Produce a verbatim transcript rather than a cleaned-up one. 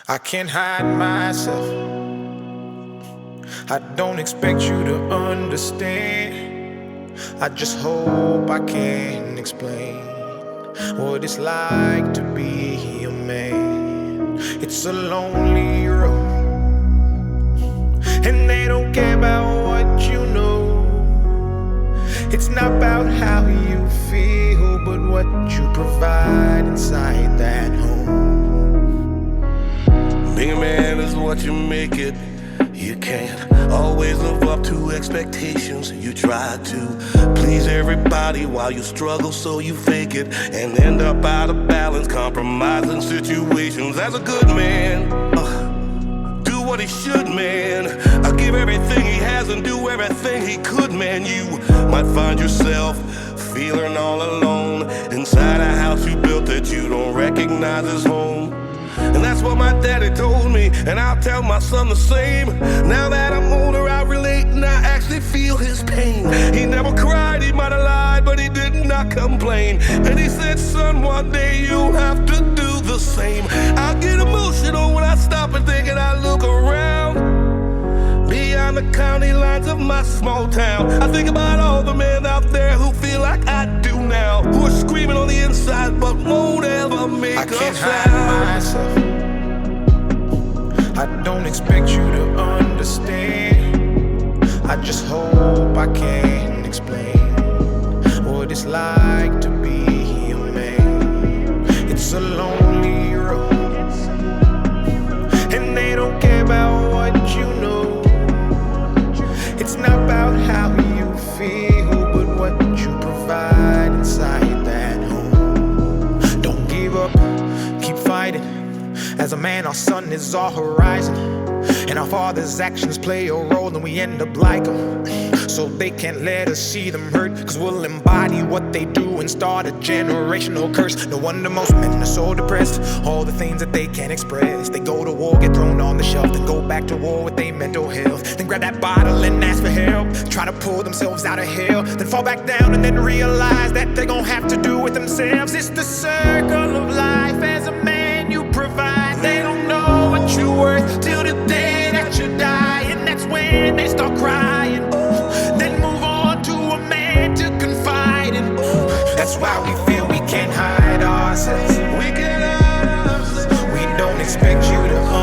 I can't hide myself. I don't expect you to understand. I just hope I can explain what it's like to be a man. It's a lonely road, and they don't care about what you know. It's not about how you feel, but what you provide inside that home. Being a man is what you make it. You can't always live up to expectations. You try to please everybody while you struggle, so you fake it and end up out of balance, compromising situations. As a good man, uh, do what he should, man. I give everything he has and do everything he could, man. You might find yourself feeling all alone inside a house you built that you don't recognize as home. And that's what my daddy told me, and I'll tell my son the same. Now that I'm older, I relate and I actually feel his pain. He never cried, he might have lied, but he did not complain. And he said, son, one day you'll have to do the same. I get emotional when I stop and think and I look around beyond the county lines of my small town. I think about all the men out there who feel like I do now, who are screaming on the inside but won't ever make I a can't sound. hide myself. I don't expect you to understand. I just hope I can explain what it's like to be a man. It's a lonely road, and they don't care about what you know. It's not about how you feel, but what you provide inside that home. Don't give up, keep fighting. As a man, our sun is our horizon, and our father's actions play a role, and we end up like them. So they can't let us see them hurt, cause we'll embody what they do and start a generational curse. No wonder most men are so depressed, all the things that they can't express. They go to war, get thrown on the shelf, then go back to war with their mental health. Then grab that bottle and ask for help, try to pull themselves out of hell, then fall back down and then realize that they're gonna have to do it themselves. It's the circle of life. As a man, you provide. They don't know what you're worth till the day that you die, and that's when they start crying. Then move on to a man to confide in. That's why we feel we can't hide ourselves. We can't hide ourselves. We don't expect you to